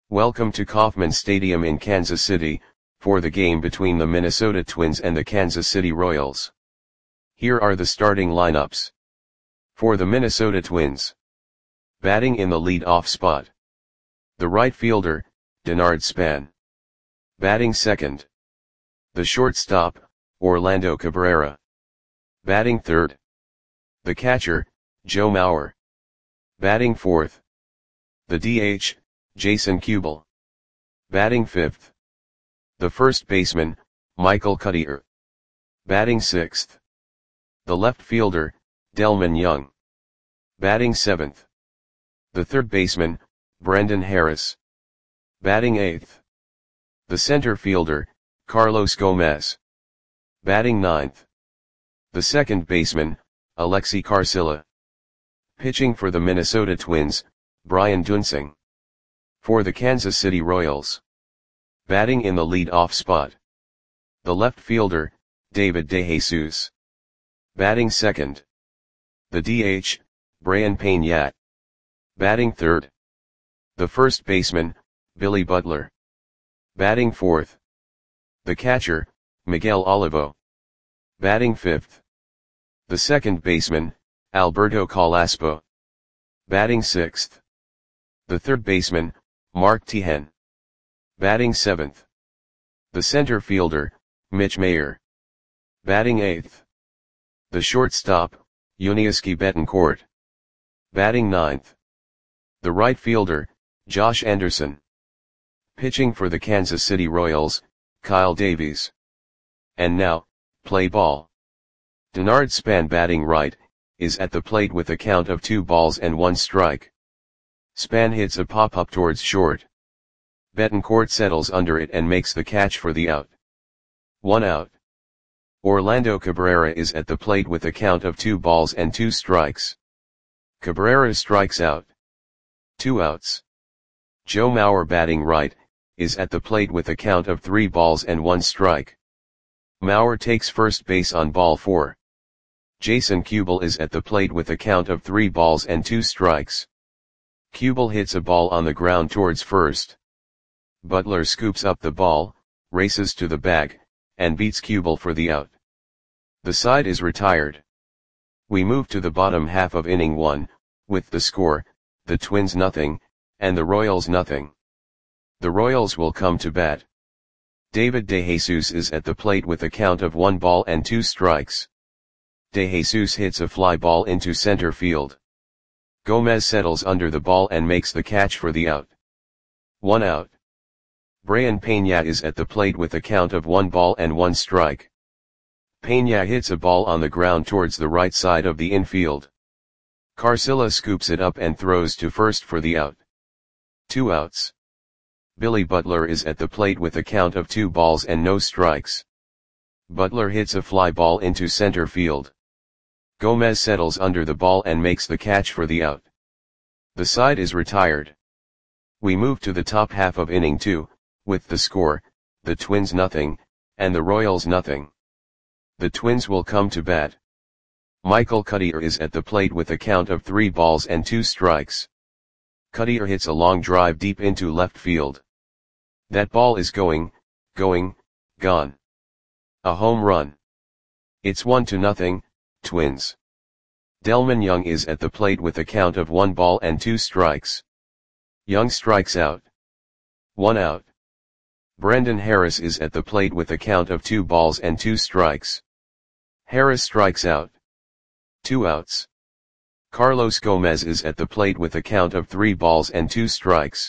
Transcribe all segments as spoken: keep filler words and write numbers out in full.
Welcome to Kauffman Stadium in Kansas City, for the game between the Minnesota Twins and the Kansas City Royals. Here are the starting lineups. For the Minnesota Twins. Batting in the lead-off spot. The right fielder, Denard Span. Batting second. The shortstop, Orlando Cabrera. Batting third. The catcher, Joe Mauer. Batting fourth. The D H, Jason Kubel. Batting fifth. The first baseman, Michael Cuddyer. Batting sixth. The left fielder, Delmon Young. Batting seventh. The third baseman, Brendan Harris. Batting eighth. The center fielder, Carlos Gomez. Batting ninth. The second baseman, Alexi Carcilla. Pitching for the Minnesota Twins, Brian Duensing. For the Kansas City Royals. Batting in the lead-off spot. The left fielder, David DeJesus. Batting second. The D H, Brayan Peña. Batting third. The first baseman, Billy Butler. Batting fourth. The catcher, Miguel Olivo. Batting fifth. The second baseman, Alberto Calaspo. Batting sixth. The third baseman, Mark Teahen. Batting seventh. The center fielder, Mitch Mayer. Batting eighth. The shortstop, Yuniesky Betancourt. Batting ninth. The right fielder, Josh Anderson. Pitching for the Kansas City Royals, Kyle Davies. And now, play ball. Denard Span batting right, is at the plate with a count of two balls and one strike. Span hits a pop-up towards short. Betancourt settles under it and makes the catch for the out. One out. Orlando Cabrera is at the plate with a count of two balls and two strikes. Cabrera strikes out. Two outs. Joe Mauer batting right, is at the plate with a count of three balls and one strike. Mauer takes first base on ball four. Jason Kubel is at the plate with a count of three balls and two strikes. Kubel hits a ball on the ground towards first. Butler scoops up the ball, races to the bag, and beats Kubel for the out. The side is retired. We move to the bottom half of inning one, with the score, the Twins nothing, and the Royals nothing. The Royals will come to bat. David DeJesus is at the plate with a count of one ball and two strikes. DeJesus hits a fly ball into center field. Gomez settles under the ball and makes the catch for the out. One out. Brayan Peña is at the plate with a count of one ball and one strike. Peña hits a ball on the ground towards the right side of the infield. Carcilla scoops it up and throws to first for the out. Two outs. Billy Butler is at the plate with a count of two balls and no strikes. Butler hits a fly ball into center field. Gomez settles under the ball and makes the catch for the out. The side is retired. We move to the top half of inning two, with the score, the Twins nothing, and the Royals nothing. The Twins will come to bat. Michael Cuddyer is at the plate with a count of three balls and two strikes. Cuddyer hits a long drive deep into left field. That ball is going, going, gone. A home run. It's one to nothing, Twins. Delmon Young is at the plate with a count of one ball and two strikes. Young strikes out. One out. Brendan Harris is at the plate with a count of two balls and two strikes. Harris strikes out. Two outs. Carlos Gomez is at the plate with a count of three balls and two strikes.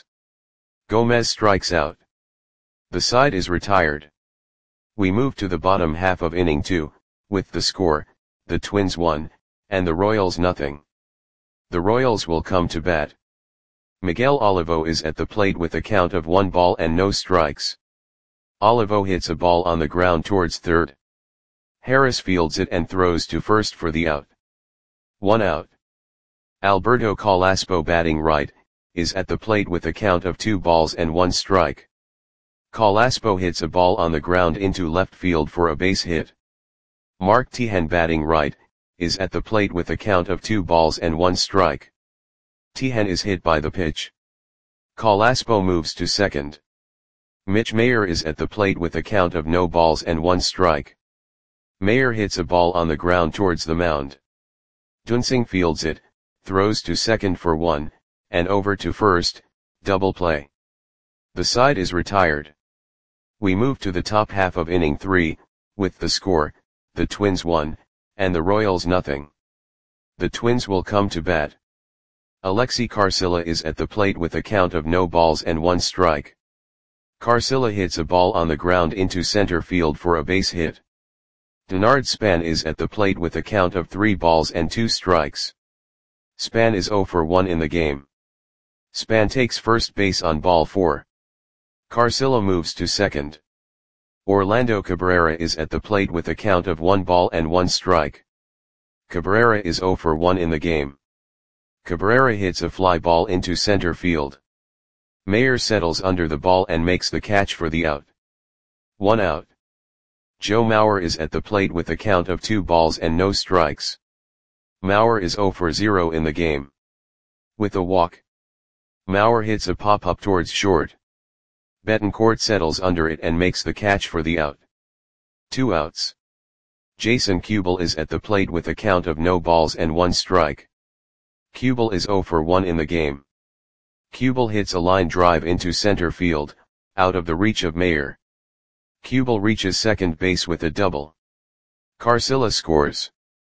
Gomez strikes out. The side is retired. We move to the bottom half of inning two, with the score, the Twins one, and the Royals nothing. The Royals will come to bat. Miguel Olivo is at the plate with a count of one ball and no strikes. Olivo hits a ball on the ground towards third. Harris fields it and throws to first for the out. One out. Alberto Calaspo batting right, is at the plate with a count of two balls and one strike. Calaspo hits a ball on the ground into left field for a base hit. Mark Teahen batting right, is at the plate with a count of two balls and one strike. Teahen is hit by the pitch. Calaspo moves to second. Mitch Mayer is at the plate with a count of no balls and one strike. Mayer hits a ball on the ground towards the mound. Dunsing fields it, throws to second for one, and over to first, double play. The side is retired. We move to the top half of inning three, with the score, the Twins one, and the Royals nothing. The Twins will come to bat. Alexi Carcilla is at the plate with a count of no balls and one strike. Carcilla hits a ball on the ground into center field for a base hit. Denard Span is at the plate with a count of three balls and two strikes. Span is zero for one in the game. Span takes first base on ball four. Carcilla moves to second. Orlando Cabrera is at the plate with a count of one ball and one strike. Cabrera is zero for one in the game. Cabrera hits a fly ball into center field. Mayer settles under the ball and makes the catch for the out. One out. Joe Mauer is at the plate with a count of two balls and no strikes. Mauer is zero for zero in the game. With a walk, Mauer hits a pop-up towards short. Betancourt settles under it and makes the catch for the out. Two outs. Jason Kubel is at the plate with a count of no balls and one strike. Kubel is zero for one in the game. Kubel hits a line drive into center field, out of the reach of Mayer. Kubel reaches second base with a double. Carcilla scores.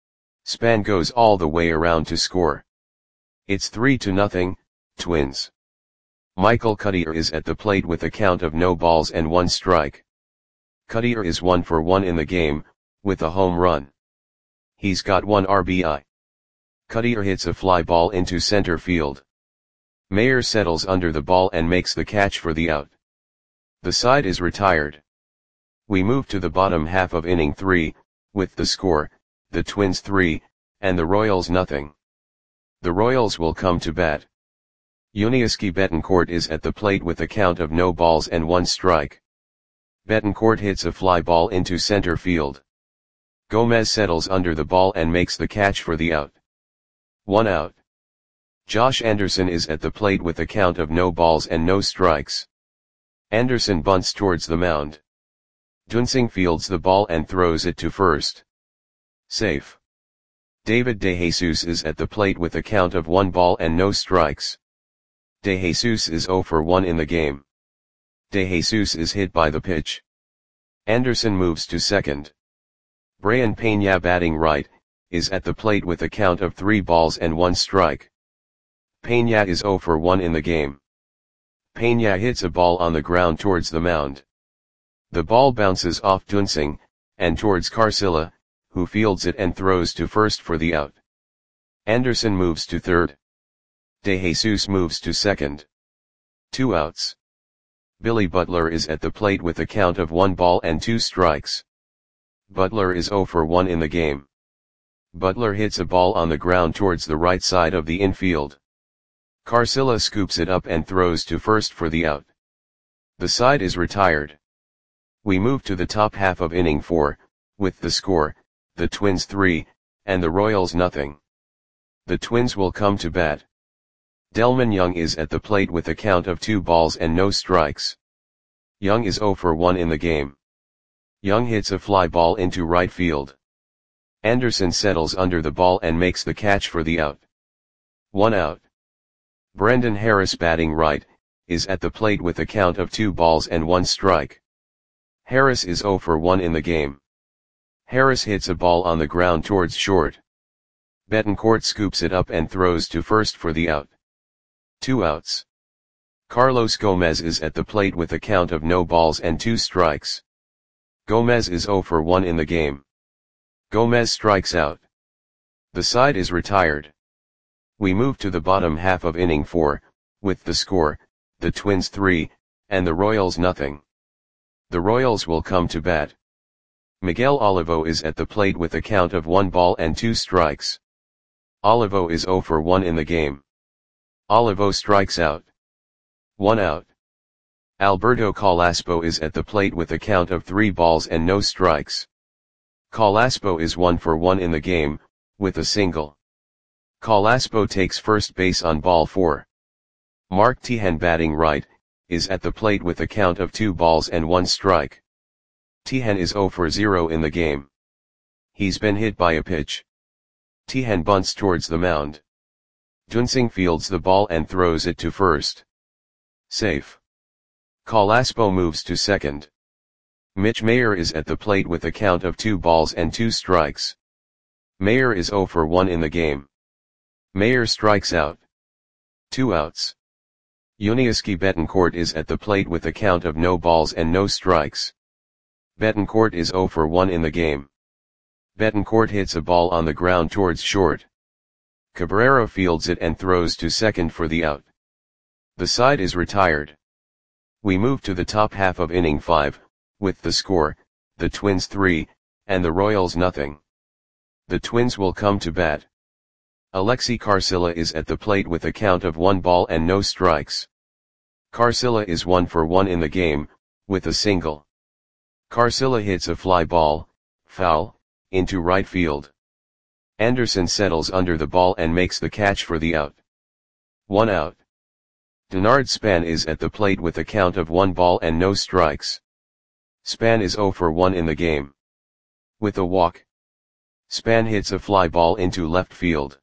Span goes all the way around to score. It's three to nothing, Twins. Michael Cuddyer is at the plate with a count of no balls and one strike. Cuddyer is one for one in the game, with a home run. He's got one R B I. Cuddyer hits a fly ball into center field. Mayer settles under the ball and makes the catch for the out. The side is retired. We move to the bottom half of inning three, with the score, the Twins three, and the Royals nothing. The Royals will come to bat. Yuniesky Betancourt is at the plate with a count of no balls and one strike. Betancourt hits a fly ball into center field. Gomez settles under the ball and makes the catch for the out. One out. Josh Anderson is at the plate with a count of no balls and no strikes. Anderson bunts towards the mound. Dunsing fields the ball and throws it to first. Safe. David DeJesus is at the plate with a count of one ball and no strikes. DeJesus is zero for one in the game. DeJesus is hit by the pitch. Anderson moves to second. Brian Peña, batting right, is at the plate with a count of three balls and one strike. Peña is zero for one in the game. Peña hits a ball on the ground towards the mound. The ball bounces off Dunsing, and towards Carcilla, who fields it and throws to first for the out. Anderson moves to third. DeJesus moves to second. Two outs. Billy Butler is at the plate with a count of one ball and two strikes. Butler is zero for one in the game. Butler hits a ball on the ground towards the right side of the infield. Carcilla scoops it up and throws to first for the out. The side is retired. We move to the top half of inning four, with the score, the Twins three, and the Royals nothing. The Twins will come to bat. Delmon Young is at the plate with a count of two balls and no strikes. Young is zero for one in the game. Young hits a fly ball into right field. Anderson settles under the ball and makes the catch for the out. One out. Brendan Harris, batting right, is at the plate with a count of two balls and one strike. Harris is zero for one in the game. Harris hits a ball on the ground towards short. Betancourt scoops it up and throws to first for the out. Two outs. Carlos Gomez is at the plate with a count of no balls and two strikes. Gomez is zero for one in the game. Gomez strikes out. The side is retired. We move to the bottom half of inning four, with the score, the Twins three, and the Royals nothing. The Royals will come to bat. Miguel Olivo is at the plate with a count of one ball and two strikes. Olivo is zero for one in the game. Olivo strikes out. One out. Alberto Calaspo is at the plate with a count of three balls and no strikes. Calaspo is one for one in the game, with a single. Calaspo takes first base on ball four. Mark Tehan batting right, is at the plate with a count of two balls and one strike. Tehan is zero for zero in the game. He's been hit by a pitch. Tehan bunts towards the mound. Dunsing fields the ball and throws it to first. Safe. Calaspo moves to second. Mitch Mayer is at the plate with a count of two balls and two strikes. Mayer is zero for one in the game. Mayer strikes out. Two outs. Yuniesky Betancourt is at the plate with a count of no balls and no strikes. Betancourt is zero for one in the game. Betancourt hits a ball on the ground towards short. Cabrera fields it and throws to second for the out. The side is retired. We move to the top half of inning five, with the score, the Twins three, and the Royals nothing. The Twins will come to bat. Alexi Carcilla is at the plate with a count of one ball and no strikes. Carcilla is one for one in the game, with a single. Carcilla hits a fly ball, foul, into right field. Anderson settles under the ball and makes the catch for the out. One out. Denard Span is at the plate with a count of one ball and no strikes. Span is zero for one in the game. With a walk. Span hits a fly ball into left field.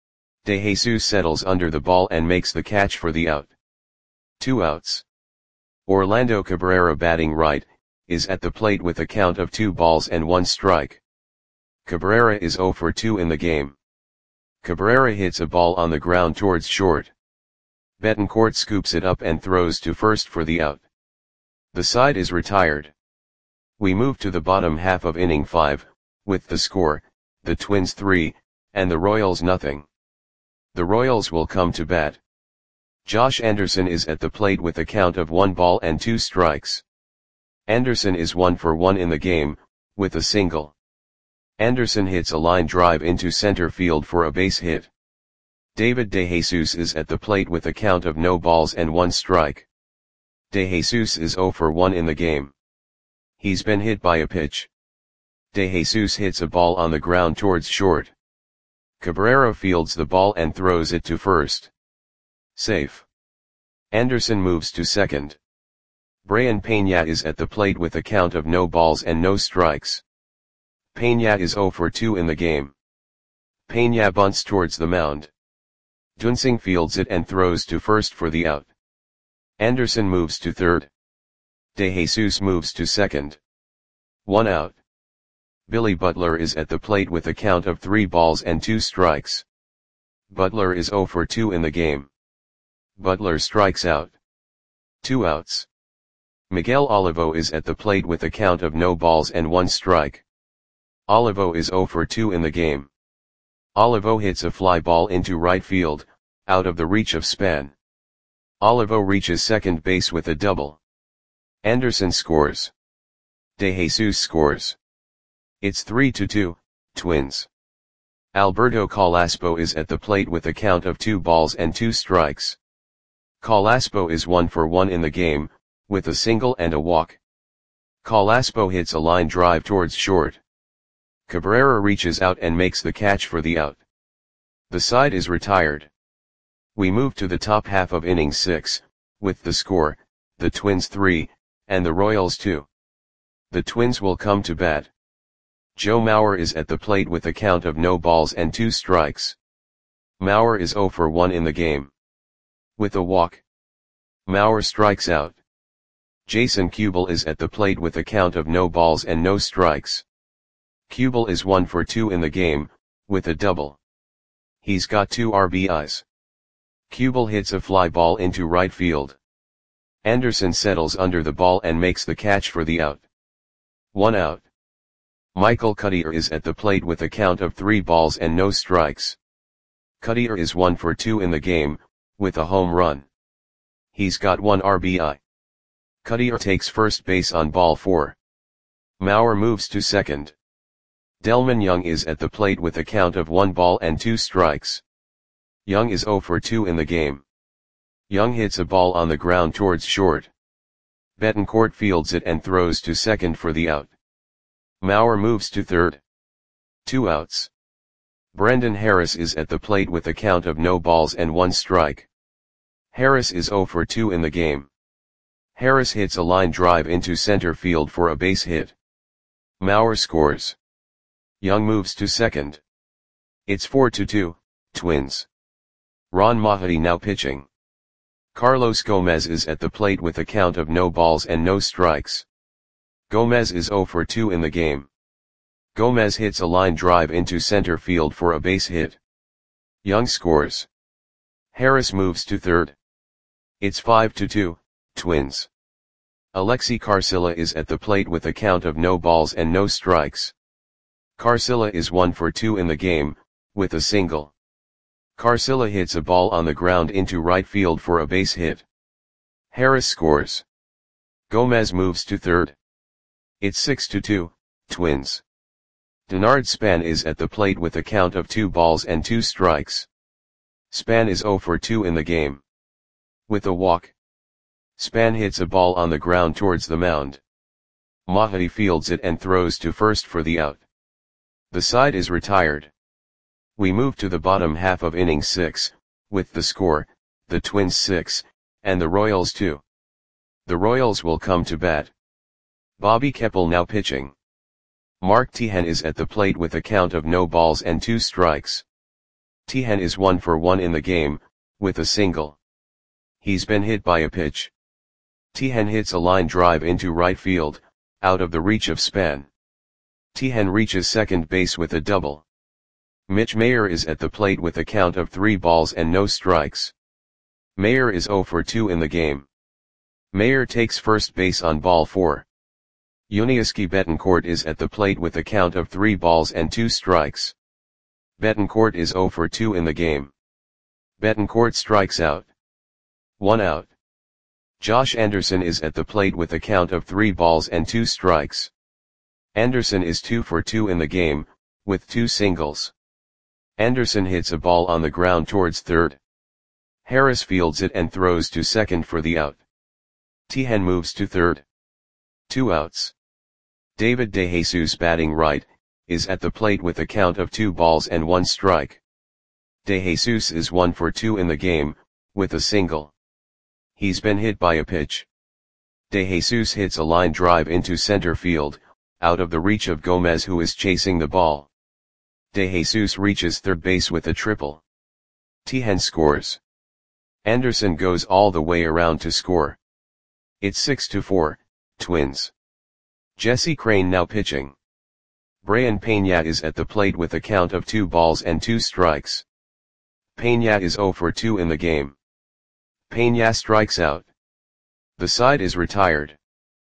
De Jesus settles under the ball and makes the catch for the out. Two outs. Orlando Cabrera batting right, is at the plate with a count of two balls and one strike. Cabrera is zero for two in the game. Cabrera hits a ball on the ground towards short. Betancourt scoops it up and throws to first for the out. The side is retired. We move to the bottom half of inning five, with the score, the Twins three, and the Royals nothing. The Royals will come to bat. Josh Anderson is at the plate with a count of one ball and two strikes. Anderson is one for one in the game, with a single. Anderson hits a line drive into center field for a base hit. David De Jesus is at the plate with a count of no balls and one strike. De Jesus is zero for one in the game. He's been hit by a pitch. De Jesus hits a ball on the ground towards short. Cabrera fields the ball and throws it to first. Safe. Anderson moves to second. Brayan Peña is at the plate with a count of no balls and no strikes. Peña is zero for two in the game. Peña bunts towards the mound. Dunsing fields it and throws to first for the out. Anderson moves to third. De Jesus moves to second. One out. Billy Butler is at the plate with a count of three balls and two strikes. Butler is zero for two in the game. Butler strikes out. Two outs. Miguel Olivo is at the plate with a count of no balls and one strike. Olivo is zero for two in the game. Olivo hits a fly ball into right field, out of the reach of Span. Olivo reaches second base with a double. Anderson scores. De Jesus scores. It's three to two, Twins. Alberto Calaspo is at the plate with a count of two balls and two strikes. Calaspo is one for one in the game, with a single and a walk. Calaspo hits a line drive towards short. Cabrera reaches out and makes the catch for the out. The side is retired. We move to the top half of inning six, with the score, the Twins three, and the Royals two. The Twins will come to bat. Joe Mauer is at the plate with a count of no balls and two strikes. Mauer is zero for one in the game. With a walk. Mauer strikes out. Jason Kubel is at the plate with a count of no balls and no strikes. Kubel is one for two in the game, with a double. He's got two R B Is. Kubel hits a fly ball into right field. Anderson settles under the ball and makes the catch for the out. One out. Michael Cuddyer is at the plate with a count of three balls and no strikes. Cuddyer is one for two in the game, with a home run. He's got one R B I. Cuddyer takes first base on ball four. Mauer moves to second. Delman Young is at the plate with a count of one ball and two strikes. Young is zero for two in the game. Young hits a ball on the ground towards short. Betancourt fields it and throws to second for the out. Mauer moves to third. Two outs. Brendan Harris is at the plate with a count of no balls and one strike. Harris is zero for two in the game. Harris hits a line drive into center field for a base hit. Mauer scores. Young moves to second. It's four to two, Twins. Ron Mahdi now pitching. Carlos Gomez is at the plate with a count of no balls and no strikes. Gomez is zero for two in the game. Gomez hits a line drive into center field for a base hit. Young scores. Harris moves to third. It's five to two, Twins. Alexi Carcilla is at the plate with a count of no balls and no strikes. Carcilla is one for two in the game, with a single. Carcilla hits a ball on the ground into right field for a base hit. Harris scores. Gomez moves to third. It's six to two, Twins. Denard Span is at the plate with a count of two balls and two strikes. Span is zero for two in the game. With a walk. Span hits a ball on the ground towards the mound. Mahdi fields it and throws to first for the out. The side is retired. We move to the bottom half of inning six, with the score, the Twins six, and the Royals two. The Royals will come to bat. Bobby Keppel now pitching. Mark Teahen is at the plate with a count of no balls and two strikes. Teahen is one for one in the game, with a single. He's been hit by a pitch. Teahen hits a line drive into right field, out of the reach of Span. Teahen reaches second base with a double. Mitch Mayer is at the plate with a count of three balls and no strikes. Mayer is zero for two in the game. Mayer takes first base on ball four. Yuniesky Betancourt is at the plate with a count of three balls and two strikes. Betancourt is zero for two in the game. Betancourt strikes out. One out. Josh Anderson is at the plate with a count of three balls and two strikes. Anderson is two for two in the game, with two singles. Anderson hits a ball on the ground towards third. Harris fields it and throws to second for the out. Teahen moves to third. Two outs. David DeJesus batting right, is at the plate with a count of two balls and one strike. DeJesus is one for two in the game, with a single. He's been hit by a pitch. DeJesus hits a line drive into center field, out of the reach of Gomez who is chasing the ball. DeJesus reaches third base with a triple. Teahen scores. Anderson goes all the way around to score. It's six to four, Twins. Jesse Crane now pitching. Brayan Peña is at the plate with a count of two balls and two strikes. Peña is zero for two in the game. Peña strikes out. The side is retired.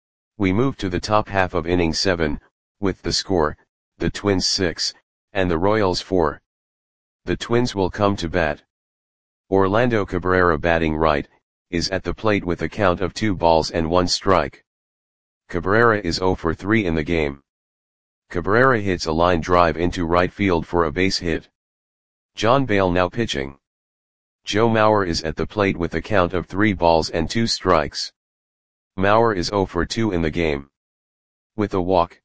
We move to the top half of inning seven, with the score, the Twins six, and the Royals four. The Twins will come to bat. Orlando Cabrera batting right, is at the plate with a count of two balls and one strike. Cabrera is zero for three in the game. Cabrera hits a line drive into right field for a base hit. John Bale now pitching. Joe Mauer is at the plate with a count of three balls and two strikes. Mauer is zero for two in the game. With a walk.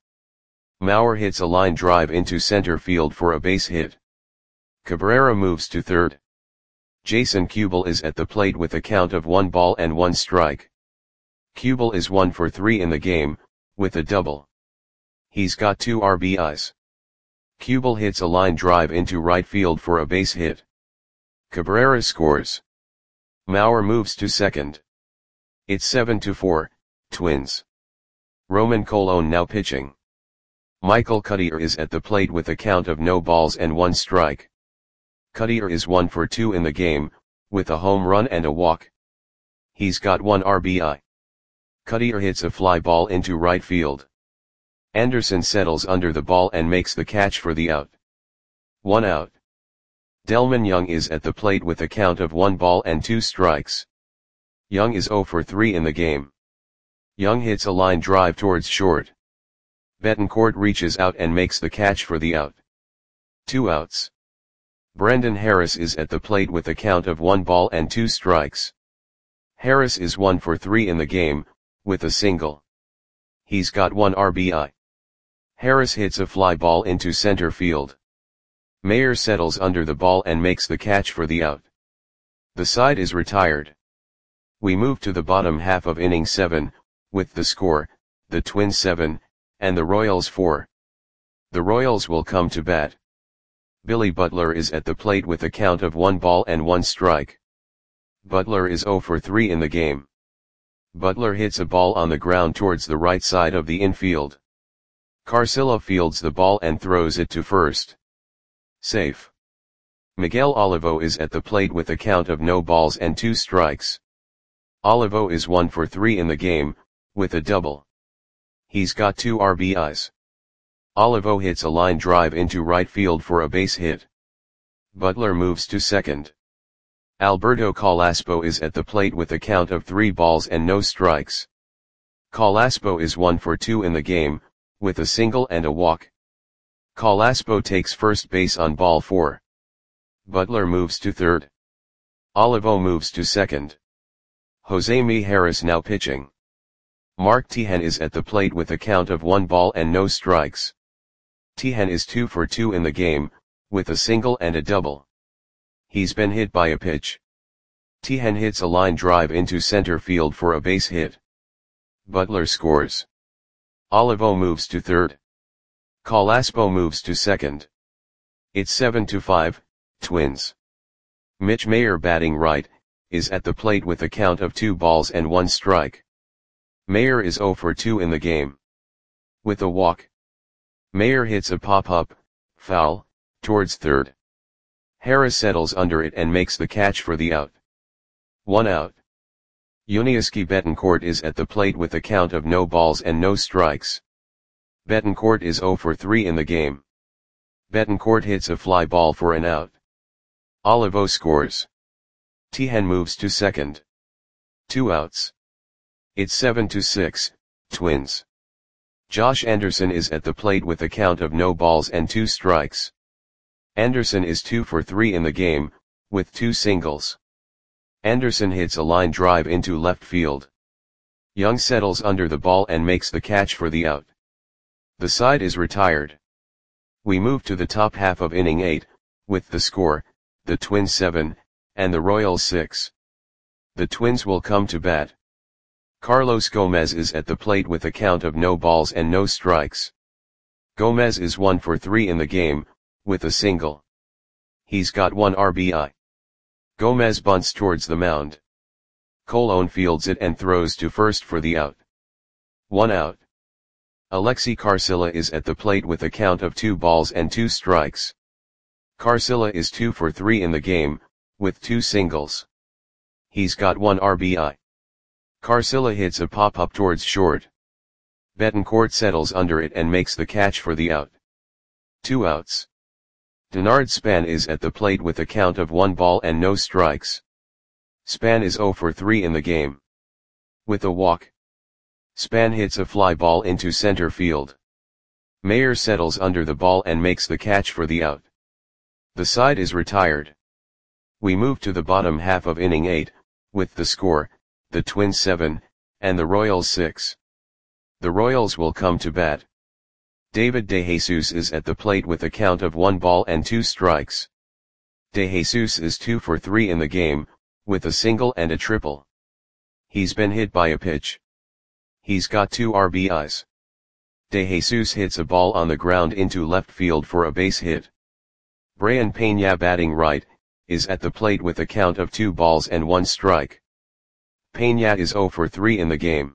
Mauer hits a line drive into center field for a base hit. Cabrera moves to third. Jason Kubel is at the plate with a count of one ball and one strike. Kubel is one for three in the game, with a double. He's got two R B Is. Kubel hits a line drive into right field for a base hit. Cabrera scores. Mauer moves to second. It's seven to four, Twins. Roman Colon now pitching. Michael Cuddyer is at the plate with a count of no balls and one strike. Cuddyer is one for two in the game, with a home run and a walk. He's got one R B I. Cuddyer hits a fly ball into right field. Anderson settles under the ball and makes the catch for the out. One out. Delmon Young is at the plate with a count of one ball and two strikes. Young is zero for three in the game. Young hits a line drive towards short. Betancourt reaches out and makes the catch for the out. Two outs. Brendan Harris is at the plate with a count of one ball and two strikes. Harris is one for three in the game, with a single. He's got one R B I. Harris hits a fly ball into center field. Mayer settles under the ball and makes the catch for the out. The side is retired. We move to the bottom half of inning seven, with the score, the Twins seven, and the Royals four. The Royals will come to bat. Billy Butler is at the plate with a count of one ball and one strike. Butler is zero for three in the game. Butler hits a ball on the ground towards the right side of the infield. Carcilla fields the ball and throws it to first. Safe. Miguel Olivo is at the plate with a count of no balls and two strikes. Olivo is one for three in the game, with a double. He's got two R B Is. Olivo hits a line drive into right field for a base hit. Butler moves to second. Alberto Calaspo is at the plate with a count of three balls and no strikes. Calaspo is one for two in the game, with a single and a walk. Calaspo takes first base on ball four. Butler moves to third. Olivo moves to second. Jose Mijares now pitching. Mark Tejan is at the plate with a count of one ball and no strikes. Tejan is two for two in the game, with a single and a double. He's been hit by a pitch. Tejan hits a line drive into center field for a base hit. Butler scores. Olivo moves to third. Calaspo moves to second. It's seven to five, Twins. Mitch Mayer batting right, is at the plate with a count of two balls and one strike. Mayer is zero for two in the game. With a walk. Mayer hits a pop-up, foul, towards third. Harris settles under it and makes the catch for the out. One out. Yuniesky Betancourt is at the plate with a count of no balls and no strikes. Betancourt is zero for three in the game. Betancourt hits a fly ball for an out. Olivo scores. Tejan moves to second. Two outs. It's seven to six, Twins. Josh Anderson is at the plate with a count of no balls and two strikes. Anderson is two for three in the game, with two singles. Anderson hits a line drive into left field. Young settles under the ball and makes the catch for the out. The side is retired. We move to the top half of inning eight, with the score, the Twins seven, and the Royals six. The Twins will come to bat. Carlos Gomez is at the plate with a count of no balls and no strikes. Gomez is one for three in the game, with a single. He's got one R B I. Gomez bunts towards the mound. Colon fields it and throws to first for the out. One out. Alexi Carcilla is at the plate with a count of two balls and two strikes. Carcilla is two for three in the game, with two singles. He's got one R B I. Carcilla hits a pop-up towards short. Betancourt settles under it and makes the catch for the out. Two outs. Denard Span is at the plate with a count of one ball and no strikes. Span is zero for three in the game. With a walk. Span hits a fly ball into center field. Mayer settles under the ball and makes the catch for the out. The side is retired. We move to the bottom half of inning eight, with the score, the Twins seven, and the Royals six. The Royals will come to bat. David DeJesus is at the plate with a count of one ball and two strikes. DeJesus is two for three in the game, with a single and a triple. He's been hit by a pitch. He's got two R B Is. DeJesus hits a ball on the ground into left field for a base hit. Brayan Peña batting right, is at the plate with a count of two balls and one strike. Peña is zero for three in the game.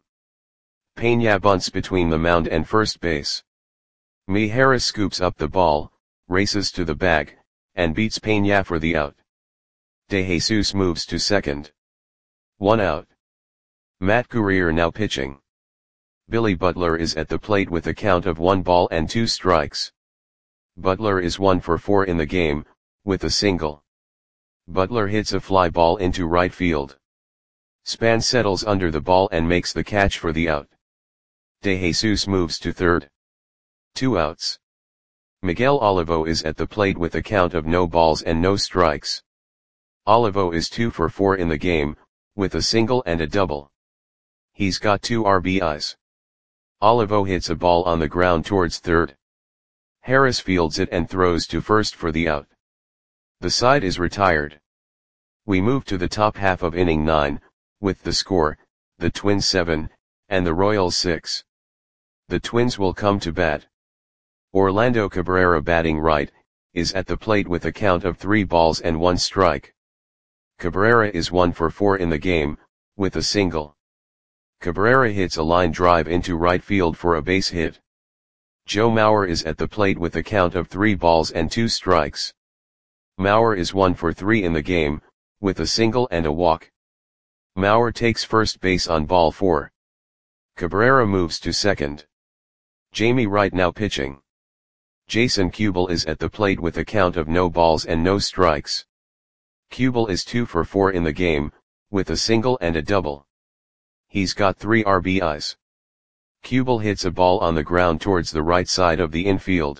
Peña bunts between the mound and first base. Mijares scoops up the ball, races to the bag, and beats Peña for the out. DeJesus moves to second. One out. Matt Guerrier now pitching. Billy Butler is at the plate with a count of one ball and two strikes. Butler is one for four in the game, with a single. Butler hits a fly ball into right field. Span settles under the ball and makes the catch for the out. DeJesus moves to third. Two outs. Miguel Olivo is at the plate with a count of no balls and no strikes. Olivo is two for four in the game, with a single and a double. He's got two R B Is. Olivo hits a ball on the ground towards third. Harris fields it and throws to first for the out. The side is retired. We move to the top half of inning nine, with the score, the Twins seven, and the Royals six. The Twins will come to bat. Orlando Cabrera, batting right, is at the plate with a count of three balls and one strike. Cabrera is one for four in the game, with a single. Cabrera hits a line drive into right field for a base hit. Joe Mauer is at the plate with a count of three balls and two strikes. Mauer is one for three in the game, with a single and a walk. Mauer takes first base on ball four. Cabrera moves to second. Jamie Wright now pitching. Jason Kubel is at the plate with a count of no balls and no strikes. Kubel is two for four in the game, with a single and a double. He's got three R B Is. Kubel hits a ball on the ground towards the right side of the infield.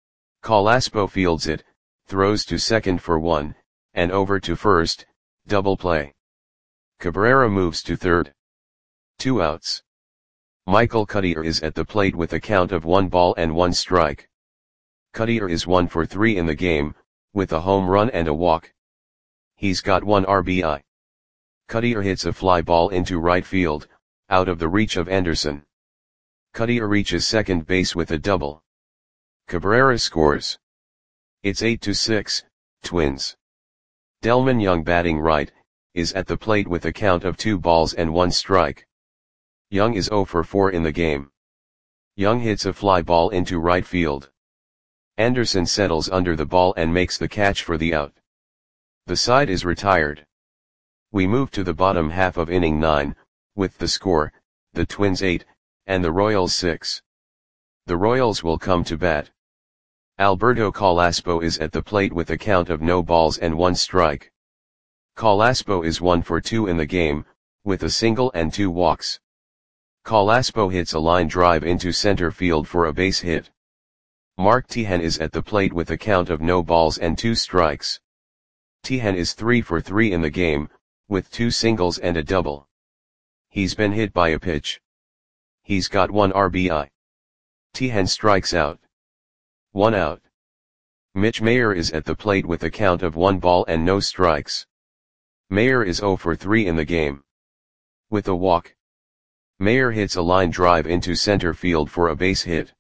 Calaspo fields it, throws to second for one, and over to first, double play. Cabrera moves to third. Two outs. Michael Cuddyer is at the plate with a count of one ball and one strike. Cuddyer is one for three in the game, with a home run and a walk. He's got one R B I. Cuddyer hits a fly ball into right field, out of the reach of Anderson. Cuddyer reaches second base with a double. Cabrera scores. It's eight to six, Twins. Delmon Young, batting right, is at the plate with a count of two balls and one strike. Young is zero for four in the game. Young hits a fly ball into right field. Anderson settles under the ball and makes the catch for the out. The side is retired. We move to the bottom half of inning nine, with the score, the Twins eight, and the Royals six. The Royals will come to bat. Alberto Calaspo is at the plate with a count of no balls and one strike. Calaspo is one for two in the game, with a single and two walks. Calaspo hits a line drive into center field for a base hit. Mark Teahen is at the plate with a count of no balls and two strikes. Teahen is three for three in the game, with two singles and a double. He's been hit by a pitch. He's got one R B I. Teahen strikes out. One out. Mitch Mayer is at the plate with a count of one ball and no strikes. Mayer is zero for three in the game. With a walk. Mayer hits a line drive into center field for a base hit.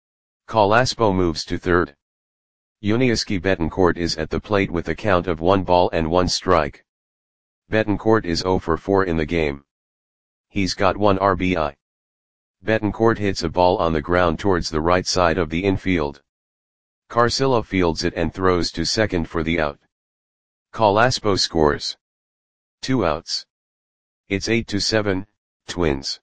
Calaspo moves to third. Yuniesky Betancourt is at the plate with a count of one ball and one strike. Betancourt is zero for four in the game. He's got one R B I. Betancourt hits a ball on the ground towards the right side of the infield. Carcillo fields it and throws to second for the out. Calaspo scores. Two outs. It's eight to seven, Twins.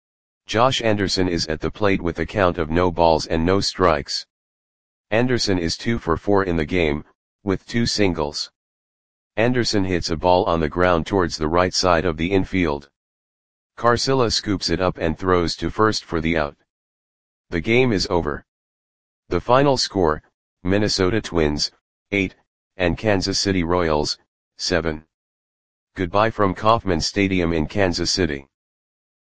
Josh Anderson is at the plate with a count of no balls and no strikes. Anderson is two for four in the game, with two singles. Anderson hits a ball on the ground towards the right side of the infield. Carcillo scoops it up and throws to first for the out. The game is over. The final score, Minnesota Twins, eight, and Kansas City Royals, seven. Goodbye from Kauffman Stadium in Kansas City.